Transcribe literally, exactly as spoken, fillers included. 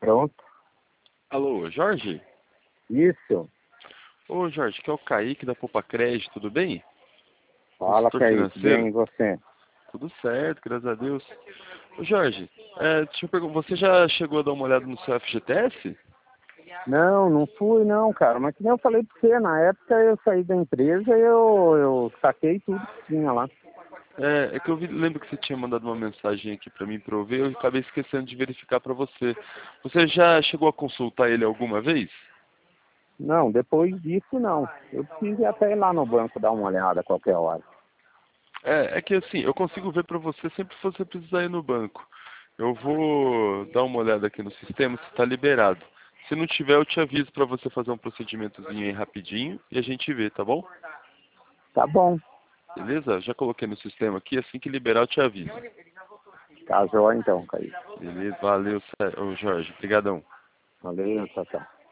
Pronto. Alô, Jorge? Isso. Ô, Jorge, que é o Kaique da Poupa Crédito, tudo bem? Fala, Consultor Kaique. financeiro? Bem, e você? Tudo certo, graças a Deus. Ô, Jorge, é, deixa eu perguntar, você já chegou a dar uma olhada no seu F G T S? Não, não fui não, cara. Mas que nem eu falei pra você, na época eu saí da empresa e eu, eu saquei tudo que tinha lá. É, é que eu vi, lembro que você tinha mandado uma mensagem aqui pra mim pra eu ver, eu acabei esquecendo de verificar pra você. Você já chegou a consultar ele alguma vez? Não, depois disso não. Eu preciso ir até ir lá no banco dar uma olhada a qualquer hora. É, é que assim, eu consigo ver pra você sempre que você precisar ir no banco. Eu vou dar uma olhada aqui no sistema se está liberado. Se não tiver, eu te aviso para você fazer um procedimentozinho aí rapidinho e a gente vê, tá bom? Tá bom. Beleza? Já coloquei no sistema aqui, assim que liberar eu te aviso. Tá jóia então, Kaique. Beleza? Valeu, Sé- ô, Jorge. Obrigadão. Valeu, tchau, tchau.